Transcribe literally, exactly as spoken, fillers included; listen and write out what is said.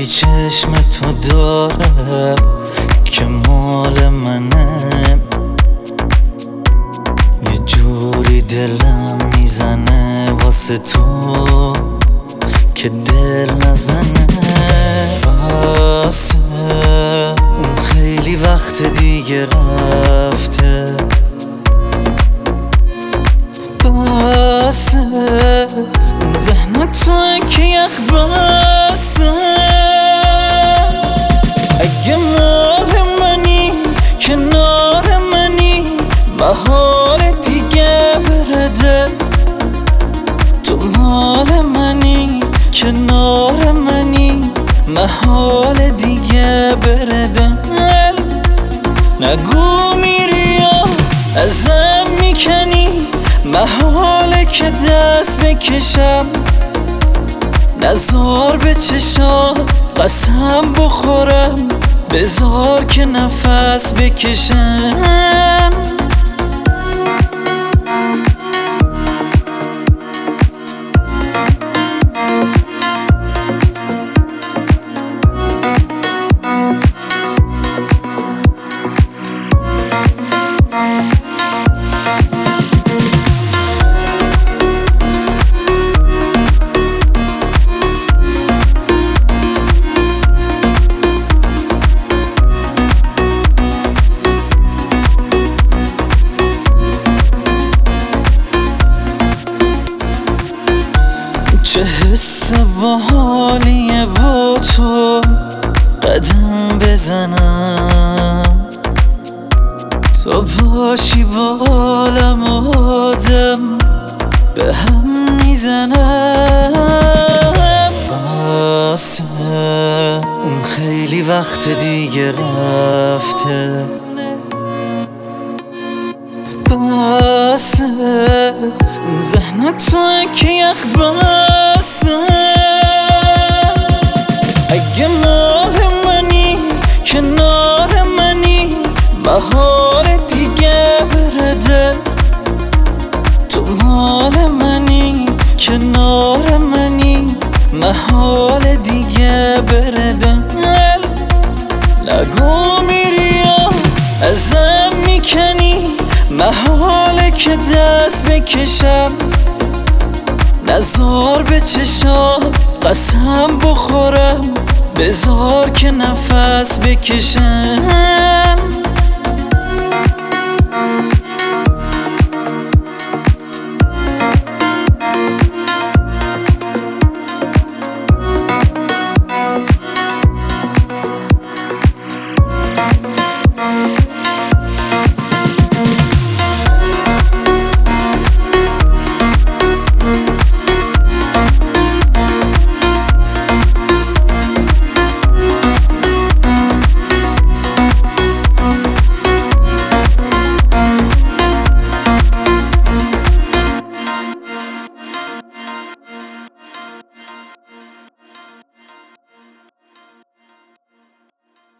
حسی چشم تو داره که مال منه، یه جوری دلم میزنه واسه تو که دل نزنه. بسه اون خیلی وقت دیگه رفته، بسه ذهن توه که یخ بسه. اگه مال منی کنار منی محال دیگه برده، تو مال منی کنار منی محال دیگه برده. نگو میری یا ازم میکنی، محاله که دست بکشم. نزار به چشام قسم بخورم، بذار که نفس بکشم. چه حس باحالیه با تو قدم بزنم، تو باشی بالم آدم به هم میزنم. بسه اون خیلی وقت دیگه رفته، بسه ذهن توه که یخ بسه. اگه مال منی کنار منی محال دیگه برده، تو مال منی کنار منی محال دیگه برده. نگو میری یا ازم میکنی، محاله که دست بکشم. نزار به چشام قسم بخورم، بذار که نفس بکشم.